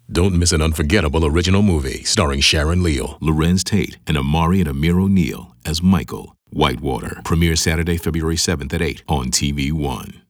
Don't miss an unforgettable original movie starring Sharon Leal, Lorenz Tate, and Amari and Amir O'Neal as Michael. Whitewater. Premieres Saturday, February 7th at 8 on TV One.